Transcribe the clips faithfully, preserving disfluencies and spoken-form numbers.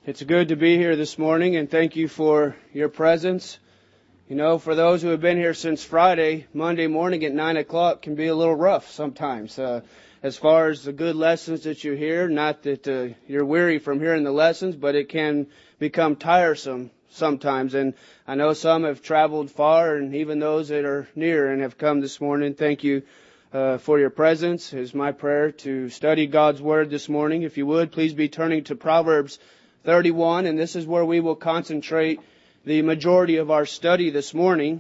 It's good to be here this morning, and thank you for your presence. You know, for those who have been here since Friday, Monday morning at nine o'clock can be a little rough sometimes. Uh, as far as the good lessons that you hear, not that uh, you're weary from hearing the lessons, but it can become tiresome sometimes. And I know some have traveled far, and even those that are near and have come this morning. Thank you uh, for your presence. It is my prayer to study God's Word this morning. If you would, please be turning to Proverbs thirty-one, and this is where we will concentrate the majority of our study this morning.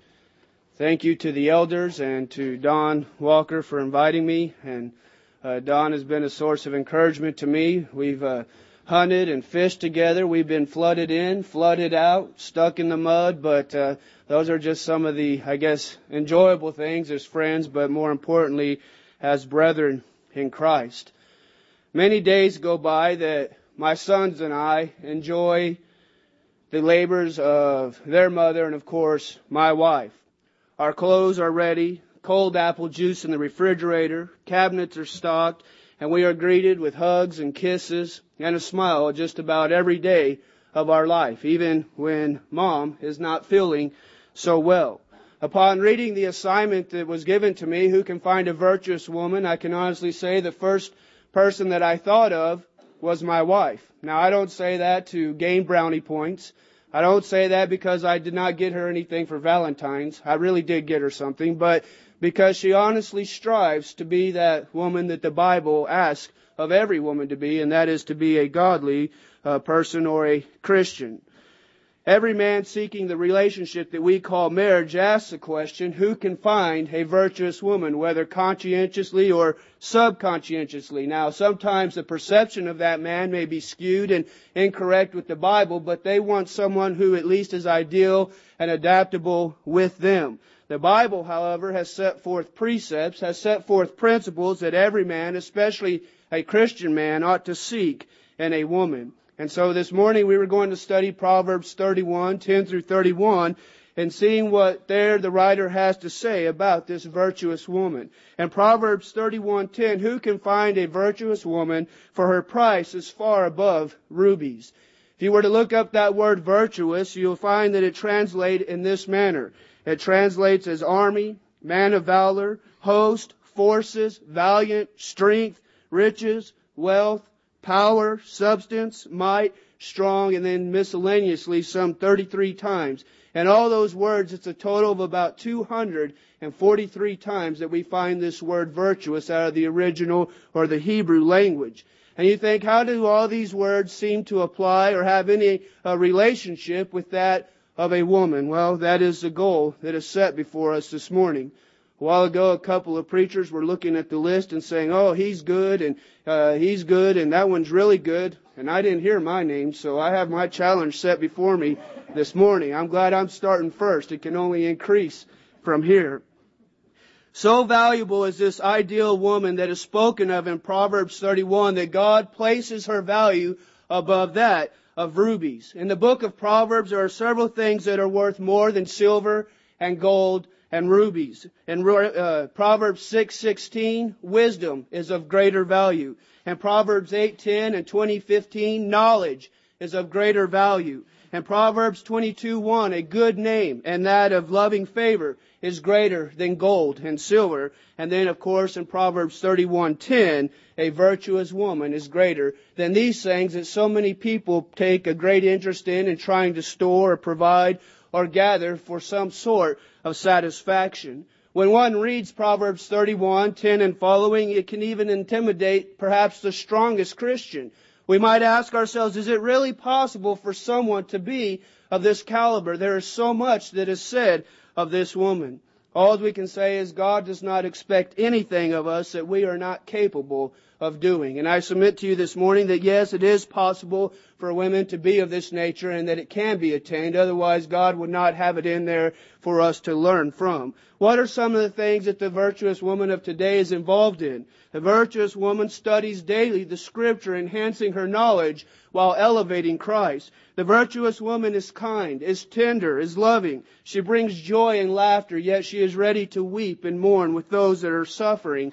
Thank you to the elders and to Don Walker for inviting me, and uh, Don has been a source of encouragement to me. We've uh, hunted and fished together. We've been flooded in, flooded out, stuck in the mud, but uh, those are just some of the, I guess, enjoyable things as friends, but more importantly, as brethren in Christ. Many days go by that my sons and I enjoy the labors of their mother and, of course, my wife. Our clothes are ready, cold apple juice in the refrigerator, cabinets are stocked, and we are greeted with hugs and kisses and a smile just about every day of our life, even when Mom is not feeling so well. Upon reading the assignment that was given to me, who can find a virtuous woman, I can honestly say the first person that I thought of was my wife. Now, I don't say that to gain brownie points. I don't say that because I did not get her anything for Valentine's. I really did get her something, but because she honestly strives to be that woman that the Bible asks of every woman to be, and that is to be a godly uh, person or a Christian. Every man seeking the relationship that we call marriage asks the question, who can find a virtuous woman, whether conscientiously or subconscientiously? Now, sometimes the perception of that man may be skewed and incorrect with the Bible, but they want someone who at least is ideal and adaptable with them. The Bible, however, has set forth precepts, has set forth principles that every man, especially a Christian man, ought to seek in a woman. And so this morning we were going to study Proverbs thirty-one, ten through thirty-one, and seeing what there the writer has to say about this virtuous woman. And Proverbs thirty-one, ten, who can find a virtuous woman, for her price is far above rubies? If you were to look up that word virtuous, you'll find that it translates in this manner. It translates as army, man of valor, host, forces, valiant, strength, riches, wealth, power, substance, might, strong, and then miscellaneously some thirty-three times. And all those words, it's a total of about two hundred forty-three times that we find this word virtuous out of the original or the Hebrew language. And you think, how do all these words seem to apply or have any uh, relationship with that of a woman? Well, that is the goal that is set before us this morning. A while ago, a couple of preachers were looking at the list and saying, oh, he's good, and uh, he's good, and that one's really good. And I didn't hear my name, so I have my challenge set before me this morning. I'm glad I'm starting first. It can only increase from here. So valuable is this ideal woman that is spoken of in Proverbs thirty-one that God places her value above that of rubies. In the book of Proverbs, there are several things that are worth more than silver and gold and rubies. In uh, Proverbs six sixteen, wisdom is of greater value. And Proverbs eight ten and twenty fifteen, knowledge is of greater value. And Proverbs twenty-two one, a good name and that of loving favor is greater than gold and silver. And then, of course, in Proverbs thirty-one ten, a virtuous woman is greater than these things that so many people take a great interest in and trying to store or provide or gather for some sort of satisfaction. When one reads Proverbs thirty-one ten and following, it can even intimidate perhaps the strongest Christian. We might ask ourselves, is it really possible for someone to be of this caliber? There is so much that is said of this woman. All we can say is God does not expect anything of us that we are not capable of doing. And I submit to you this morning that yes, it is possible for women to be of this nature and that it can be attained. Otherwise, God would not have it in there for us to learn from. What are some of the things that the virtuous woman of today is involved in? The virtuous woman studies daily the Scripture, enhancing her knowledge while elevating Christ. The virtuous woman is kind, is tender, is loving. She brings joy and laughter, yet she is ready to weep and mourn with those that are suffering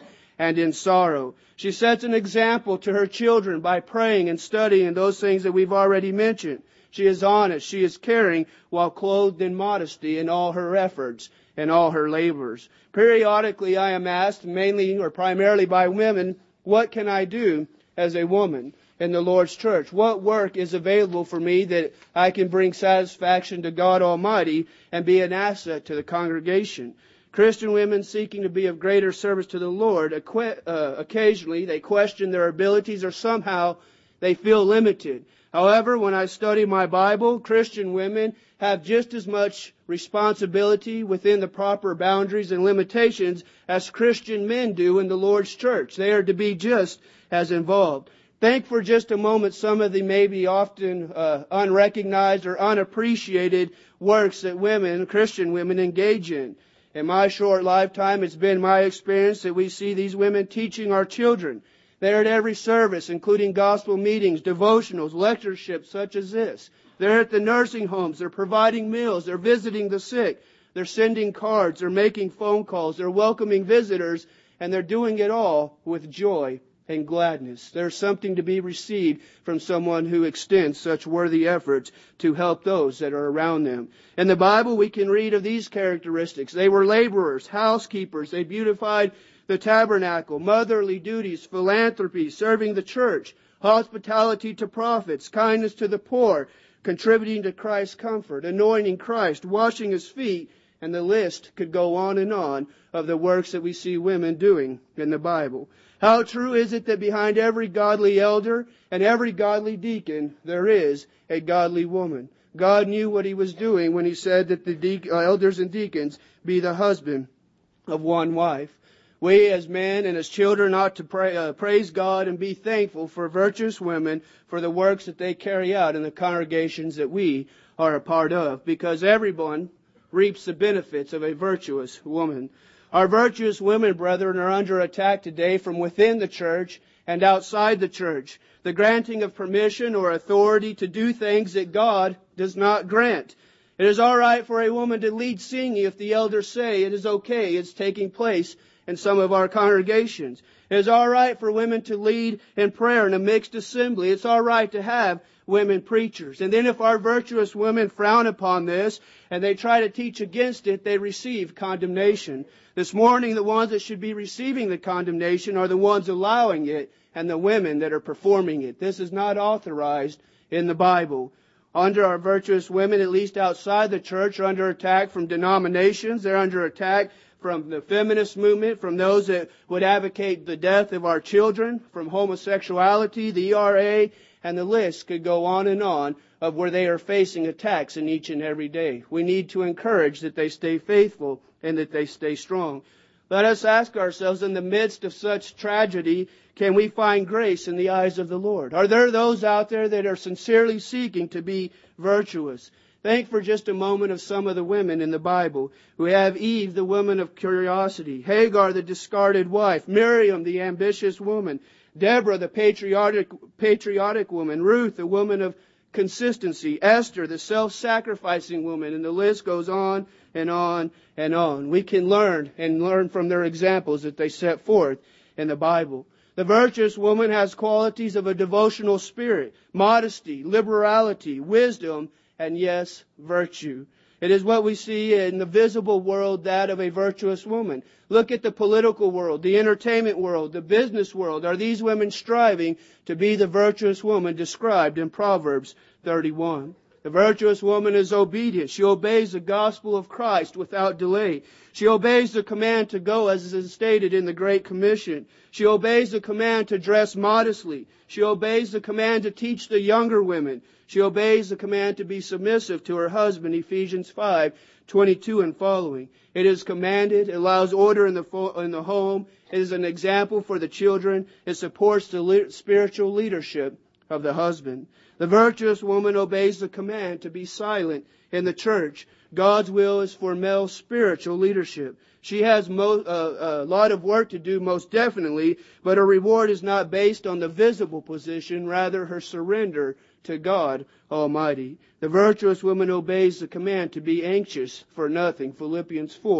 and in sorrow. She sets an example to her children by praying and studying those things that we've already mentioned. She is honest. She is caring while clothed in modesty in all her efforts and all her labors. Periodically I am asked, mainly or primarily by women, what can I do as a woman in the Lord's church? What work is available for me that I can bring satisfaction to God Almighty and be an asset to the congregation? Christian women seeking to be of greater service to the Lord, uh, occasionally they question their abilities or somehow they feel limited. However, when I study my Bible, Christian women have just as much responsibility within the proper boundaries and limitations as Christian men do in the Lord's church. They are to be just as involved. Think for just a moment some of the maybe often uh, unrecognized or unappreciated works that women, Christian women, engage in. In my short lifetime, it's been my experience that we see these women teaching our children. They're at every service, including gospel meetings, devotionals, lectureships such as this. They're at the nursing homes. They're providing meals. They're visiting the sick. They're sending cards. They're making phone calls. They're welcoming visitors. And they're doing it all with joy and gladness. There's something to be received from someone who extends such worthy efforts to help those that are around them. In the Bible, we can read of these characteristics. They were laborers, housekeepers. They beautified the tabernacle, motherly duties, philanthropy, serving the church, hospitality to prophets, kindness to the poor, contributing to Christ's comfort, anointing Christ, washing His feet, and the list could go on and on of the works that we see women doing in the Bible. How true is it that behind every godly elder and every godly deacon there is a godly woman? God knew what He was doing when He said that the de- uh, elders and deacons be the husband of one wife. We as men and as children ought to pray, uh, praise God and be thankful for virtuous women for the works that they carry out in the congregations that we are a part of, because everyone reaps the benefits of a virtuous woman. Our virtuous women, brethren, are under attack today from within the church and outside the church. The granting of permission or authority to do things that God does not grant. It is all right for a woman to lead singing if the elders say it is okay, it's taking place in some of our congregations. It is all right for women to lead in prayer in a mixed assembly. It's all right to have women preachers. And then if our virtuous women frown upon this and they try to teach against it, they receive condemnation. This morning, the ones that should be receiving the condemnation are the ones allowing it and the women that are performing it. This is not authorized in the Bible. Under our virtuous women, at least outside the church, are under attack from denominations. They're under attack from the feminist movement, from those that would advocate the death of our children, from homosexuality, the E R A, and the list could go on and on of where they are facing attacks in each and every day. We need to encourage that they stay faithful and that they stay strong. Let us ask ourselves, in the midst of such tragedy, can we find grace in the eyes of the Lord? Are there those out there that are sincerely seeking to be virtuous? Think for just a moment of some of the women in the Bible. We have Eve, the woman of curiosity, Hagar, the discarded wife, Miriam, the ambitious woman, Deborah, the patriotic, patriotic woman, Ruth, the woman of consistency, Esther, the self-sacrificing woman, and the list goes on and on and on. We can learn and learn from their examples that they set forth in the Bible. The virtuous woman has qualities of a devotional spirit, modesty, liberality, wisdom, and yes, virtue. It is what we see in the visible world, that of a virtuous woman. Look at the political world, the entertainment world, the business world. Are these women striving to be the virtuous woman described in Proverbs thirty-one? The virtuous woman is obedient. She obeys the gospel of Christ without delay. She obeys the command to go as is stated in the Great Commission. She obeys the command to dress modestly. She obeys the command to teach the younger women. She obeys the command to be submissive to her husband, Ephesians five twenty-two and following. It is commanded. It allows order in the fo- in the home. It is an example for the children. It supports the le- spiritual leadership of the husband. The virtuous woman obeys the command to be silent in the church. God's will is for male spiritual leadership. She has mo- uh, a lot of work to do, most definitely, but her reward is not based on the visible position, rather her surrender to God Almighty. The virtuous woman obeys the command to be anxious for nothing, Philippians four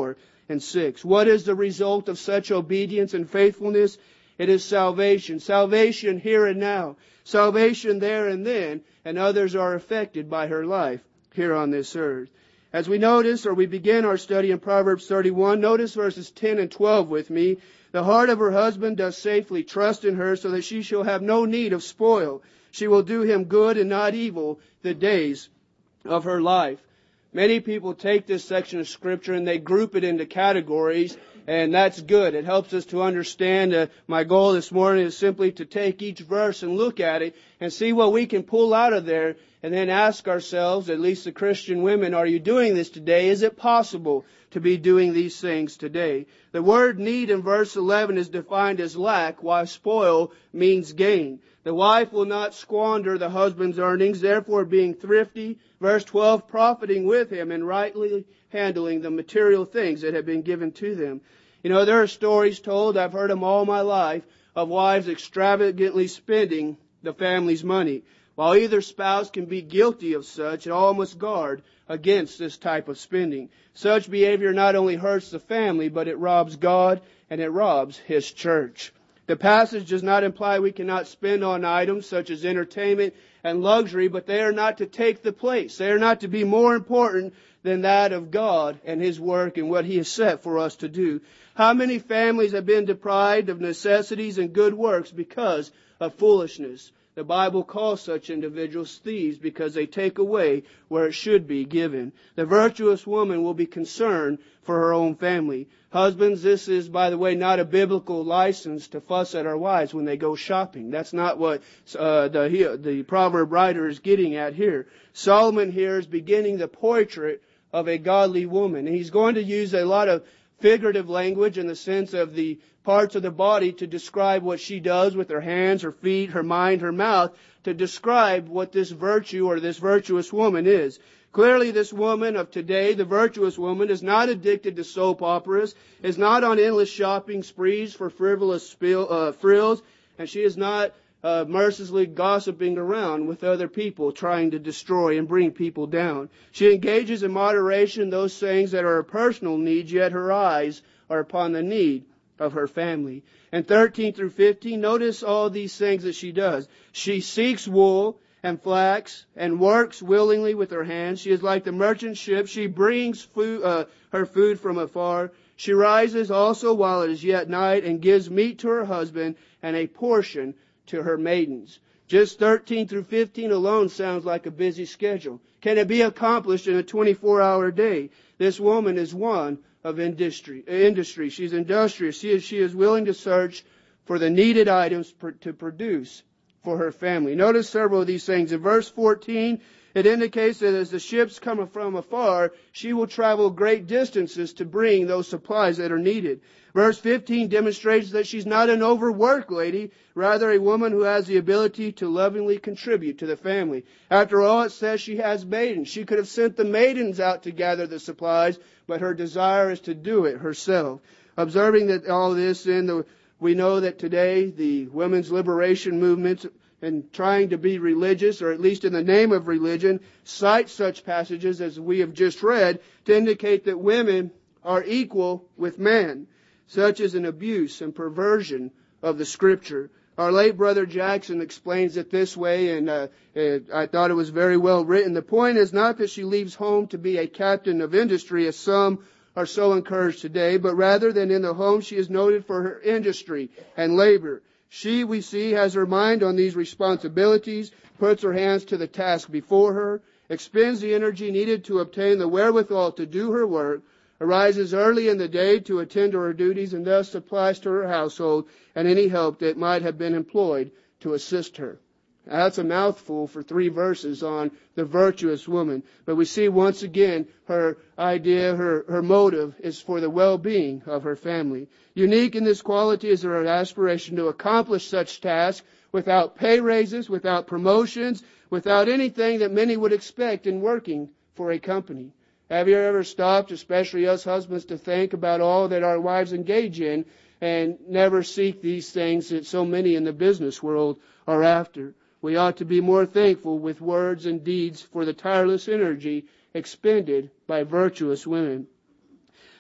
and six. What is the result of such obedience and faithfulness? It is salvation. Salvation here and now. Salvation there and then, and others are affected by her life here on this earth. As we notice, or we begin our study in Proverbs thirty-one, notice verses ten and twelve with me. The heart of her husband does safely trust in her, so that she shall have no need of spoil. She will do him good and not evil the days of her life. Many people take this section of Scripture and they group it into categories, and that's good. It helps us to understand. Uh, my goal this morning is simply to take each verse and look at it and see what we can pull out of there, and then ask ourselves, at least the Christian women, are you doing this today? Is it possible to be doing these things today? The word need in verse eleven is defined as lack, while spoil means gain. The wife will not squander the husband's earnings, therefore being thrifty. Verse twelve, profiting with him and rightly handling the material things that have been given to them. You know, there are stories told, I've heard them all my life, of wives extravagantly spending the family's money. While either spouse can be guilty of such, all must guard against this type of spending. Such behavior not only hurts the family, but it robs God and it robs His church. The passage does not imply we cannot spend on items such as entertainment and luxury, but they are not to take the place. They are not to be more important than that of God and His work and what He has set for us to do. How many families have been deprived of necessities and good works because of foolishness? The Bible calls such individuals thieves because they take away where it should be given. The virtuous woman will be concerned for her own family. Husbands, this is, by the way, not a biblical license to fuss at our wives when they go shopping. That's not what uh, the, the proverb writer is getting at here. Solomon here is beginning the portrait of a godly woman. And he's going to use a lot of figurative language in the sense of the parts of the body to describe what she does with her hands, her feet, her mind, her mouth, to describe what this virtue or this virtuous woman is. Clearly, this woman of today, the virtuous woman, is not addicted to soap operas, is not on endless shopping sprees for frivolous spill, uh, frills, and she is not uh, mercilessly gossiping around with other people, trying to destroy and bring people down. She engages in moderation those things that are her personal needs, yet her eyes are upon the need of her family. And thirteen through fifteen, notice all these things that she does. She seeks wool and flax and works willingly with her hands. She is like the merchant ship. She brings food, uh, her food from afar. She rises also while it is yet night and gives meat to her husband and a portion to her maidens. Just thirteen through fifteen alone sounds like a busy schedule. Can it be accomplished in a twenty-four hour day? This woman is one of industry. Industry. She's industrious. She is, she is willing to search for the needed items per, to produce for her family. Notice several of these things. In verse fourteen, it indicates that as the ships come from afar, she will travel great distances to bring those supplies that are needed. Verse fifteen demonstrates that she's not an overworked lady, rather a woman who has the ability to lovingly contribute to the family. After all, it says she has maidens. She could have sent the maidens out to gather the supplies, but her desire is to do it herself. Observing that all this, in the, we know that today the women's liberation movements and trying to be religious, or at least in the name of religion, cite such passages as we have just read to indicate that women are equal with men. Such is an abuse and perversion of the Scripture. Our late brother Jackson explains it this way, and uh, it, I thought it was very well written. The point is not that she leaves home to be a captain of industry, as some are so encouraged today, but rather that in the home she is noted for her industry and labor. She, we see, has her mind on these responsibilities, puts her hands to the task before her, expends the energy needed to obtain the wherewithal to do her work, arises early in the day to attend to her duties, and thus supplies to her household and any help that might have been employed to assist her. Now, that's a mouthful for three verses on the virtuous woman. But we see once again her idea, her, her motive is for the well-being of her family. Unique in this quality is her aspiration to accomplish such tasks without pay raises, without promotions, without anything that many would expect in working for a company. Have you ever stopped, especially us husbands, to think about all that our wives engage in and never seek these things that so many in the business world are after? We ought to be more thankful with words and deeds for the tireless energy expended by virtuous women.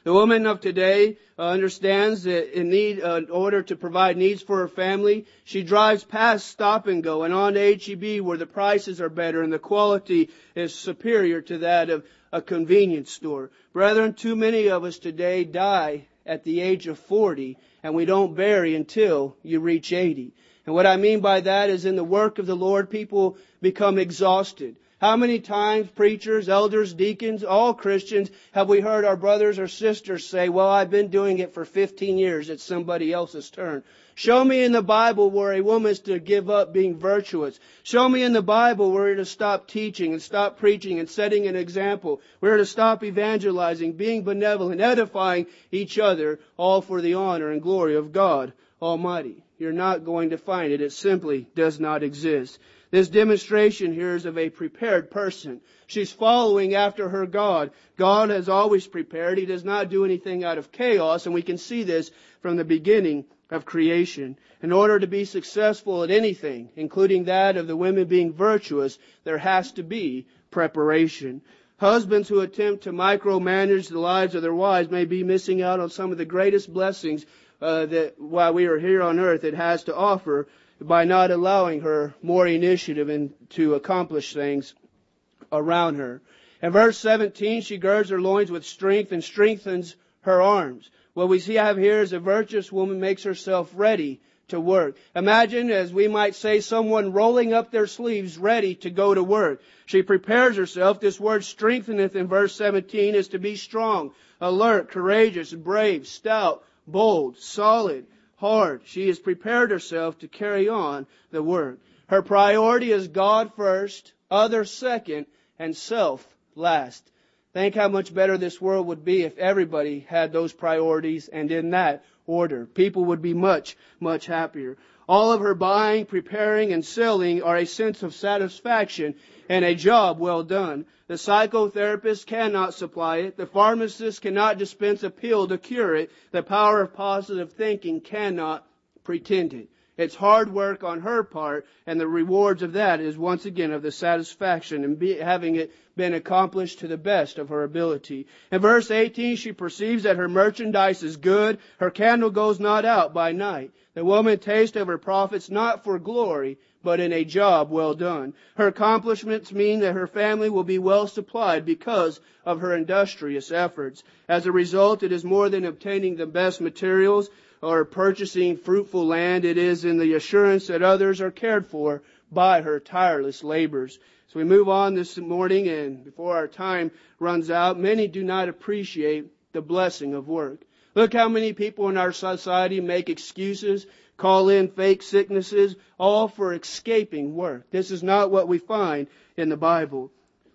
The woman of today uh, understands that in need, uh, in order to provide needs for her family, she drives past Stop and Go and on to H E B where the prices are better and the quality is superior to that of a convenience store. Brethren, too many of us today die at the age of forty, and we don't bury until you reach eighty. And what I mean by that is in the work of the Lord, people become exhausted. How many times preachers, elders, deacons, all Christians have we heard our brothers or sisters say, well, I've been doing it for fifteen years. It's somebody else's turn. Show me in the Bible where a woman is to give up being virtuous. Show me in the Bible where we're to stop teaching and stop preaching and setting an example. We're to stop evangelizing, being benevolent, edifying each other, all for the honor and glory of God Almighty. You're not going to find it. It simply does not exist. This demonstration here is of a prepared person. She's following after her God. God has always prepared. He does not do anything out of chaos, and we can see this from the beginning of creation. In order to be successful at anything, including that of the women being virtuous, there has to be preparation. Husbands who attempt to micromanage the lives of their wives may be missing out on some of the greatest blessings uh, that while we are here on earth it has to offer, by not allowing her more initiative and to accomplish things around her. In verse seventeen, she girds her loins with strength and strengthens her arms. What we see have here is a virtuous woman makes herself ready to work. Imagine, as we might say, someone rolling up their sleeves ready to go to work. She prepares herself. This word strengtheneth in verse seventeen is to be strong, alert, courageous, brave, stout, bold, solid, hard. She has prepared herself to carry on the work. Her priority is God first, others second, and self last. Think how much better this world would be if everybody had those priorities and in that order. People would be much, much happier. All of her buying, preparing, and selling are a sense of satisfaction and a job well done. The psychotherapist cannot supply it. The pharmacist cannot dispense a pill to cure it. The power of positive thinking cannot pretend it. It's hard work on her part, and the rewards of that is once again of the satisfaction in be, having it been accomplished to the best of her ability. In verse eighteen, she perceives that her merchandise is good. Her candle goes not out by night. The woman tastes of her profits not for glory, but in a job well done. Her accomplishments mean that her family will be well supplied because of her industrious efforts. As a result, it is more than obtaining the best materials or purchasing fruitful land. It is in the assurance that others are cared for by her tireless labors. So we move on this morning, and before our time runs out, many do not appreciate the blessing of work. Look how many people in our society make excuses, call in fake sicknesses, all for escaping work. This is not what we find in the Bible.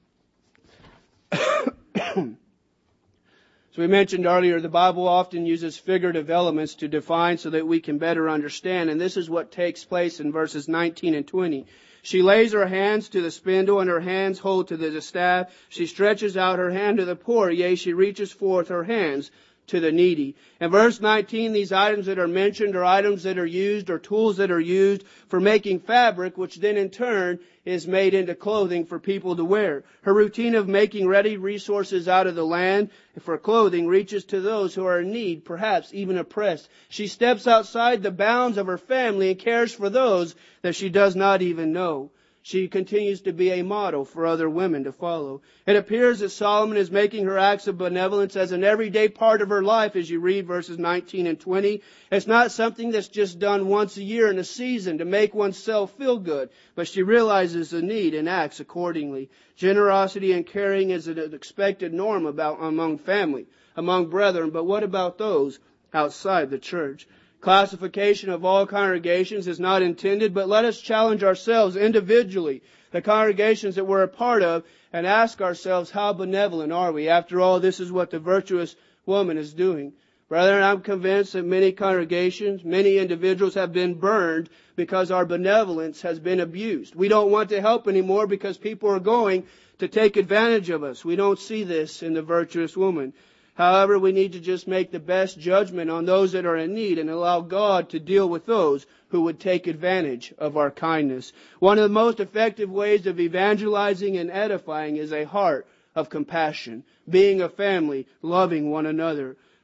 So we mentioned earlier, the Bible often uses figurative elements to define so that we can better understand. And this is what takes place in verses nineteen and twenty. She lays her hands to the spindle, and her hands hold to the staff. She stretches out her hand to the poor, yea, she reaches forth her hands to the needy. In verse nineteen, these items that are mentioned are items that are used or tools that are used for making fabric, which then in turn is made into clothing for people to wear. Her routine of making ready resources out of the land for clothing reaches to those who are in need, perhaps even oppressed. She steps outside the bounds of her family and cares for those that she does not even know. She continues to be a model for other women to follow. It appears that Solomon is making her acts of benevolence as an everyday part of her life as you read verses nineteen and twenty. It's not something that's just done once a year in a season to make oneself feel good, but she realizes the need and acts accordingly. Generosity and caring is an expected norm about among family, among brethren, but what about those outside the church? Classification of all congregations is not intended, but let us challenge ourselves individually, the congregations that we're a part of, and ask ourselves, how benevolent are we? After all, this is what the virtuous woman is doing. Brethren, I'm convinced that many congregations, many individuals have been burned because our benevolence has been abused. We don't want to help anymore because people are going to take advantage of us. We don't see this in the virtuous woman. However, we need to just make the best judgment on those that are in need and allow God to deal with those who would take advantage of our kindness. One of the most effective ways of evangelizing and edifying is a heart of compassion, being a family, loving one another.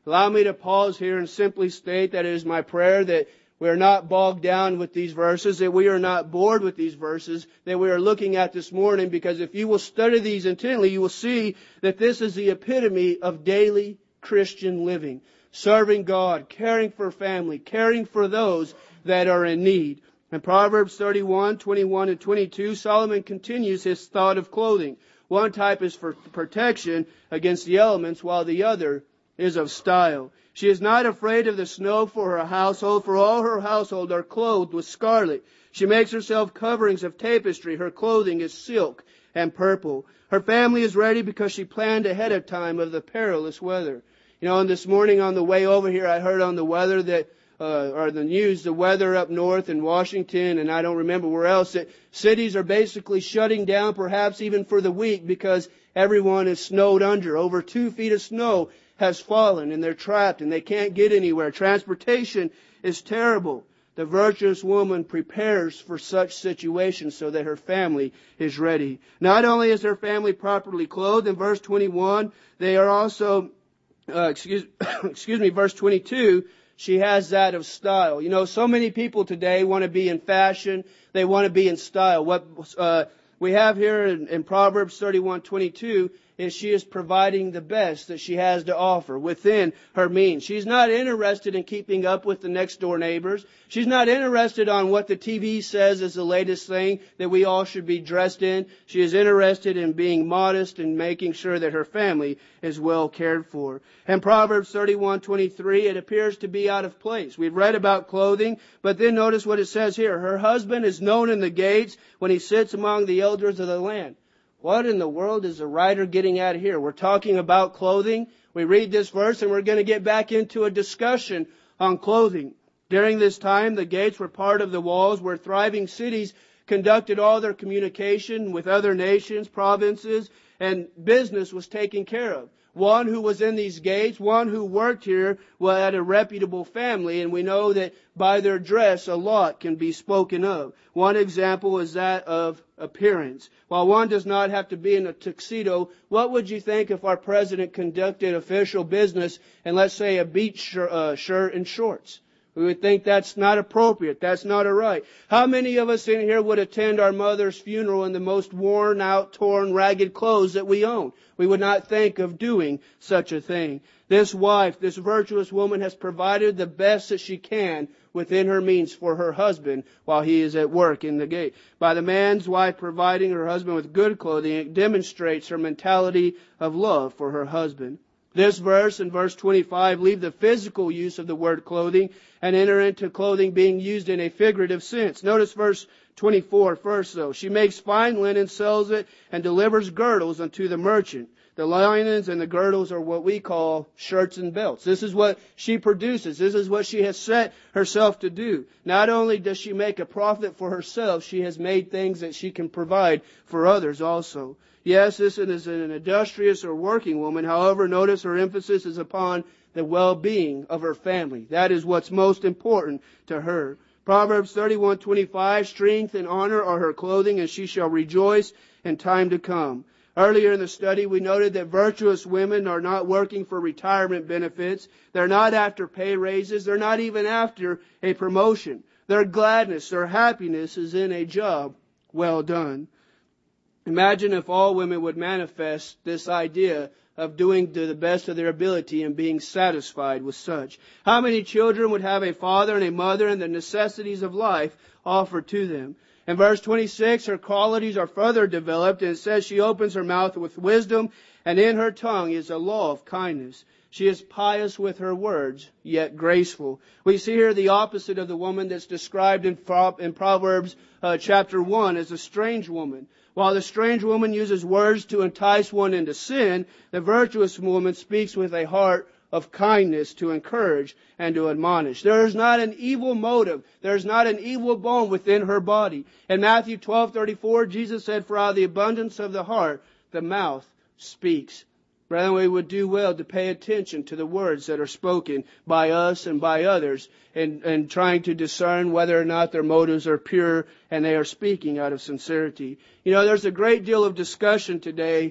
Allow me to pause here and simply state that it is my prayer that we are not bogged down with these verses, that we are not bored with these verses that we are looking at this morning, because if you will study these intently, you will see that this is the epitome of daily Christian living. Serving God, caring for family, caring for those that are in need. In Proverbs thirty-one, twenty-one, and twenty-two, Solomon continues his thought of clothing. One type is for protection against the elements, while the other is of style. She is not afraid of the snow for her household, for all her household are clothed with scarlet. She makes herself coverings of tapestry. Her clothing is silk and purple. Her family is ready because she planned ahead of time of the perilous weather. You know, and this morning on the way over here, I heard on the weather that, uh, or the news, the weather up north in Washington, and I don't remember where else, that cities are basically shutting down, perhaps even for the week, because everyone is snowed under. Over two feet of snow has fallen, and they're trapped, and they can't get anywhere. Transportation is terrible. The virtuous woman prepares for such situations so that her family is ready. Not only is her family properly clothed, in verse twenty-one, they are also, uh, excuse, excuse me, verse twenty-two, she has that of style. You know, so many people today want to be in fashion. They want to be in style. What uh, we have here in, in Proverbs thirty-one twenty-two is she is providing the best that she has to offer within her means. She's not interested in keeping up with the next door neighbors. She's not interested on what the T V says is the latest thing that we all should be dressed in. She is interested in being modest and making sure that her family is well cared for. In Proverbs thirty-one twenty-three, it appears to be out of place. We've read about clothing, but then notice what it says here. Her husband is known in the gates when he sits among the elders of the land. What in the world is the writer getting at here? We're talking about clothing. We read this verse and we're going to get back into a discussion on clothing. During this time, the gates were part of the walls where thriving cities conducted all their communication with other nations, provinces, and business was taken care of. One who was in these gates, one who worked here, was had a reputable family, and we know that by their dress a lot can be spoken of. One example is that of appearance. While one does not have to be in a tuxedo, what would you think if our president conducted official business in, let's say, a beach shir- uh, shirt and shorts? We would think that's not appropriate. That's not all right. How many of us in here would attend our mother's funeral in the most worn out, torn, ragged clothes that we own? We would not think of doing such a thing. This wife, this virtuous woman, has provided the best that she can within her means for her husband while he is at work in the gate. By the man's wife providing her husband with good clothing, it demonstrates her mentality of love for her husband. This verse and verse twenty-five leave the physical use of the word clothing and enter into clothing being used in a figurative sense. Notice verse twenty-four first though. She makes fine linen, sells it, and delivers girdles unto the merchant. The linens and the girdles are what we call shirts and belts. This is what she produces. This is what she has set herself to do. Not only does she make a profit for herself, she has made things that she can provide for others also. Yes, this is an industrious or working woman. However, notice her emphasis is upon the well-being of her family. That is what's most important to her. Proverbs thirty-one twenty-five, strength and honor are her clothing, and she shall rejoice in time to come. Earlier in the study, we noted that virtuous women are not working for retirement benefits. They're not after pay raises. They're not even after a promotion. Their gladness, their happiness is in a job well done. Imagine if all women would manifest this idea of doing to the best of their ability and being satisfied with such. How many children would have a father and a mother and the necessities of life offered to them? In verse twenty-six, her qualities are further developed, and it says she opens her mouth with wisdom, and in her tongue is a law of kindness. She is pious with her words, yet graceful. We see here the opposite of the woman that's described in, in Proverbs uh, chapter one as a strange woman. While the strange woman uses words to entice one into sin, the virtuous woman speaks with a heart of kindness to encourage and to admonish. There is not an evil motive. There is not an evil bone within her body. In Matthew twelve thirty-four, Jesus said, "For out of the abundance of the heart, the mouth speaks." Brethren, we would do well to pay attention to the words that are spoken by us and by others, and, and trying to discern whether or not their motives are pure and they are speaking out of sincerity. You know, there's a great deal of discussion today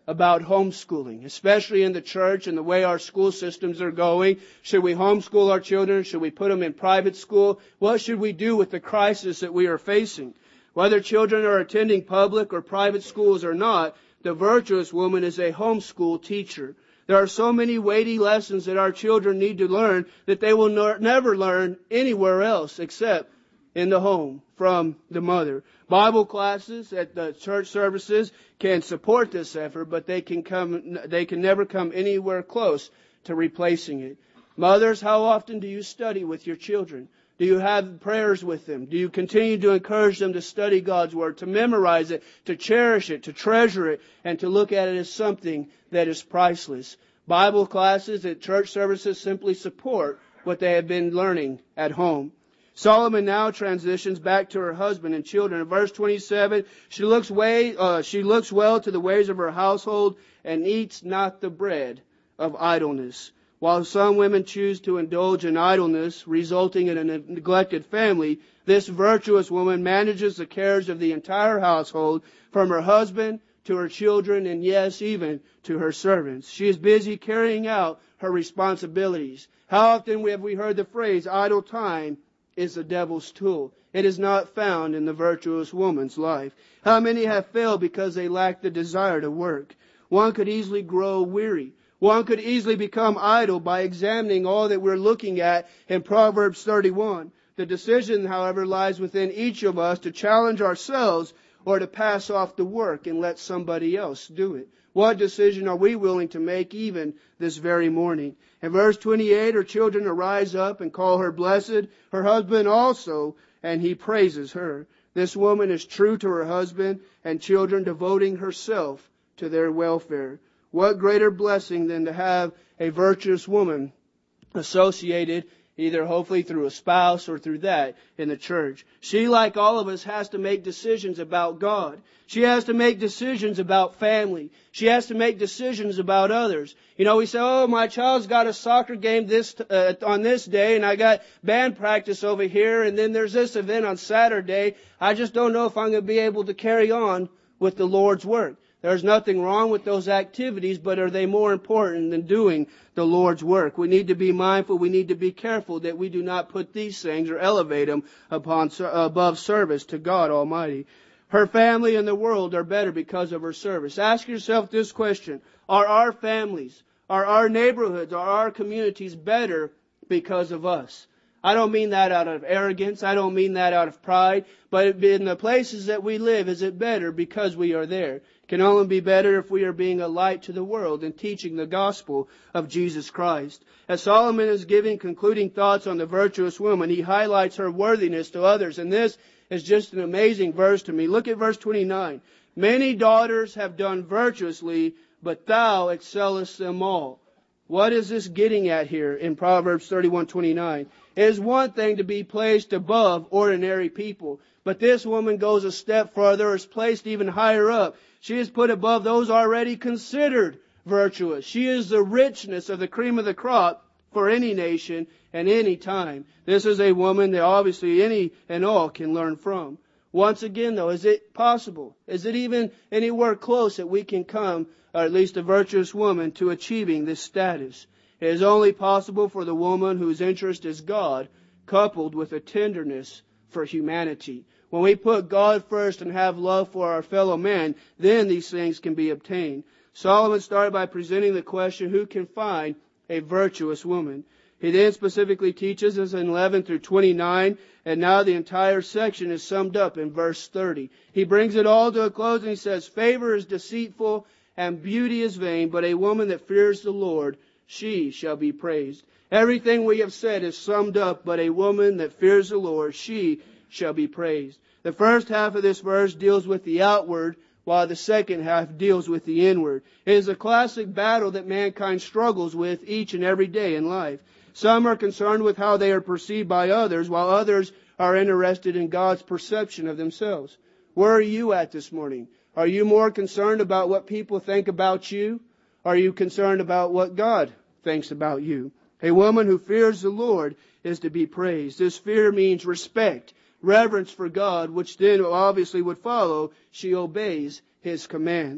about homeschooling, especially in the church and the way our school systems are going. Should we homeschool our children? Should we put them in private school? What should we do with the crisis that we are facing? Whether children are attending public or private schools or not, the virtuous woman is a homeschool teacher. There are so many weighty lessons that our children need to learn that they will no- never learn anywhere else except in the home from the mother. Bible classes at the church services can support this effort, but they can come, they can never come anywhere close to replacing it. Mothers, how often do you study with your children? Do you have prayers with them? Do you continue to encourage them to study God's Word, to memorize it, to cherish it, to treasure it, and to look at it as something that is priceless? Bible classes at church services simply support what they have been learning at home. Solomon now transitions back to her husband and children. In verse twenty-seven, she looks way, uh, she looks well to the ways of her household and eats not the bread of idleness. While some women choose to indulge in idleness, resulting in a neglected family, this virtuous woman manages the cares of the entire household, from her husband to her children, and yes, even to her servants. She is busy carrying out her responsibilities. How often have we heard the phrase, idle time is the devil's tool? It is not found in the virtuous woman's life. How many have failed because they lack the desire to work? One could easily grow weary. One could easily become idle by examining all that we're looking at in Proverbs thirty-one. The decision, however, lies within each of us to challenge ourselves or to pass off the work and let somebody else do it. What decision are we willing to make even this very morning? In verse twenty-eight, her children arise up and call her blessed, her husband also, and he praises her. This woman is true to her husband and children, devoting herself to their welfare. What greater blessing than to have a virtuous woman associated, either hopefully through a spouse or through that in the church. She, like all of us, has to make decisions about God. She has to make decisions about family. She has to make decisions about others. You know, we say, oh, my child's got a soccer game this uh, on this day, and I got band practice over here, and then there's this event on Saturday. I just don't know if I'm going to be able to carry on with the Lord's work. There's nothing wrong with those activities, but are they more important than doing the Lord's work? We need to be mindful. We need to be careful that we do not put these things or elevate them upon above service to God Almighty. Her family and the world are better because of her service. Ask yourself this question. Are our families, are our neighborhoods, are our communities better because of us? I don't mean that out of arrogance. I don't mean that out of pride. But in the places that we live, is it better because we are there? It can only be better if we are being a light to the world and teaching the gospel of Jesus Christ. As Solomon is giving concluding thoughts on the virtuous woman, he highlights her worthiness to others. And this is just an amazing verse to me. Look at verse twenty-nine. Many daughters have done virtuously, but thou excellest them all. What is this getting at here in Proverbs thirty-one twenty-nine? It is one thing to be placed above ordinary people, but this woman goes a step further, is placed even higher up. She is put above those already considered virtuous. She is the richness of the cream of the crop for any nation and any time. This is a woman that obviously any and all can learn from. Once again, though, is it possible? Is it even anywhere close that we can come, or at least a virtuous woman, to achieving this status? It is only possible for the woman whose interest is God, coupled with a tenderness for humanity. When we put God first and have love for our fellow man, then these things can be obtained. Solomon started by presenting the question, who can find a virtuous woman? He then specifically teaches us in eleven through twenty-nine, and now the entire section is summed up in verse thirty. He brings it all to a close and he says, favor is deceitful and beauty is vain, but a woman that fears the Lord, she shall be praised. Everything we have said is summed up, but a woman that fears the Lord, she shall be praised. The first half of this verse deals with the outward, while the second half deals with the inward. It is a classic battle that mankind struggles with each and every day in life. Some are concerned with how they are perceived by others, while others are interested in God's perception of themselves. Where are you at this morning? Are you more concerned about what people think about you? Are you concerned about what God thinks about you? A woman who fears the Lord is to be praised. This fear means respect, reverence for God, which then obviously would follow. She obeys His commands.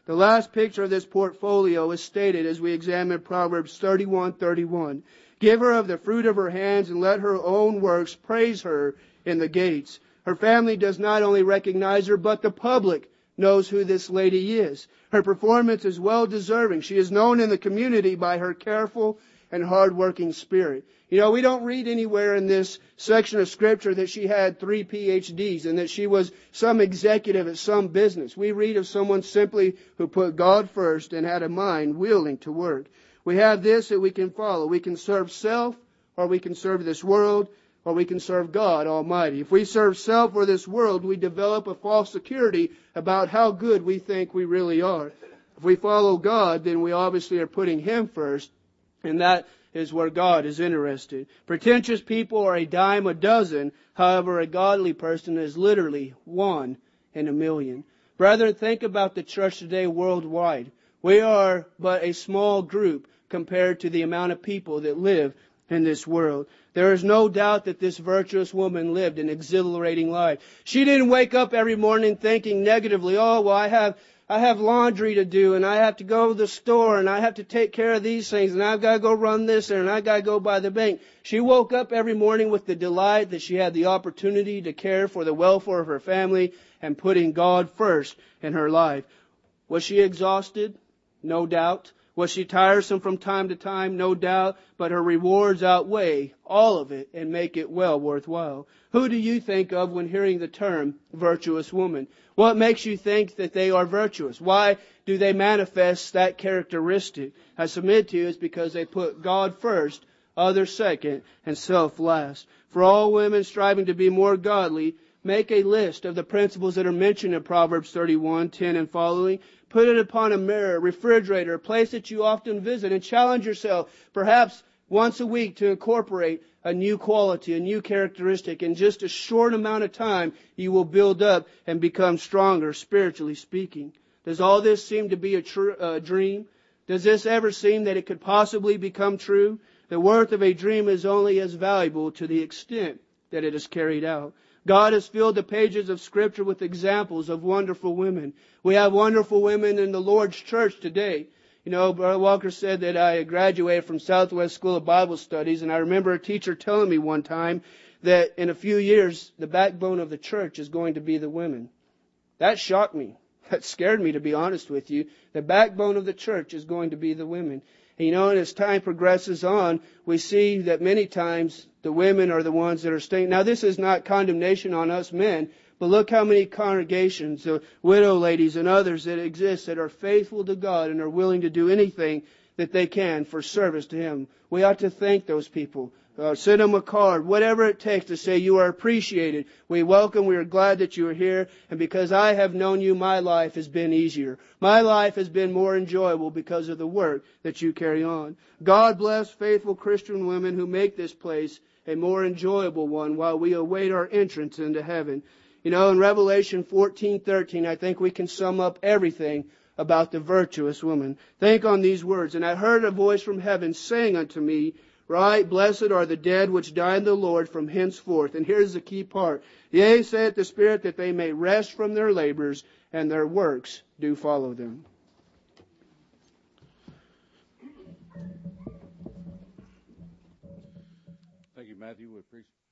The last picture of this portfolio is stated as we examine Proverbs thirty-one thirty-one. Give her of the fruit of her hands, and let her own works praise her in the gates. Her family does not only recognize her, but the public knows who this lady is. Her performance is well deserving. She is known in the community by her careful and hard-working spirit. You know, we don't read anywhere in this section of Scripture that she had three P H Ds and that she was some executive at some business. We read of someone simply who put God first and had a mind willing to work. We have this that we can follow. We can serve self, or we can serve this world, or we can serve God Almighty. If we serve self or this world, we develop a false security about how good we think we really are. If we follow God, then we obviously are putting Him first, and that is where God is interested. Pretentious people are a dime a dozen. However, a godly person is literally one in a million. Brethren, think about the church today worldwide. We are but a small group compared to the amount of people that live in this world. There is no doubt that this virtuous woman lived an exhilarating life. She didn't wake up every morning thinking negatively, oh, well, I have I have laundry to do, and I have to go to the store, and I have to take care of these things, and I've got to go run this, and I've got to go by the bank. She woke up every morning with the delight that she had the opportunity to care for the welfare of her family and putting God first in her life. Was she exhausted? No doubt. Was she tiresome from time to time? No doubt. But her rewards outweigh all of it and make it well worthwhile. Who do you think of when hearing the term virtuous woman? What makes you think that they are virtuous? Why do they manifest that characteristic? I submit to you it's because they put God first, others second, and self last. For all women striving to be more godly, make a list of the principles that are mentioned in Proverbs thirty-one ten and following. Put it upon a mirror, refrigerator, a place that you often visit, and challenge yourself, perhaps once a week, to incorporate a new quality, a new characteristic. In just a short amount of time, you will build up and become stronger, spiritually speaking. Does all this seem to be a tr- uh, dream? Does this ever seem that it could possibly become true? The worth of a dream is only as valuable to the extent that it is carried out. God has filled the pages of Scripture with examples of wonderful women. We have wonderful women in the Lord's church today. You know, Brother Walker said that I graduated from Southwest School of Bible Studies, and I remember a teacher telling me one time that in a few years, the backbone of the church is going to be the women. That shocked me. That scared me, to be honest with you. The backbone of the church is going to be the women. And you know, and as time progresses on, we see that many times the women are the ones that are staying. Now, this is not condemnation on us men, but look how many congregations, the widow ladies and others that exist that are faithful to God and are willing to do anything that they can for service to Him. We ought to thank those people. Uh, send them a card, whatever it takes to say you are appreciated. We welcome, we are glad that you are here. And because I have known you, my life has been easier. My life has been more enjoyable because of the work that you carry on. God bless faithful Christian women who make this place a more enjoyable one while we await our entrance into heaven. You know, in Revelation fourteen thirteen, I think we can sum up everything about the virtuous woman. Think on these words. And I heard a voice from heaven saying unto me, right, blessed are the dead which die in the Lord from henceforth. And here's the key part. Yea, saith the Spirit, that they may rest from their labors, and their works do follow them. Thank you, Matthew. We appreciate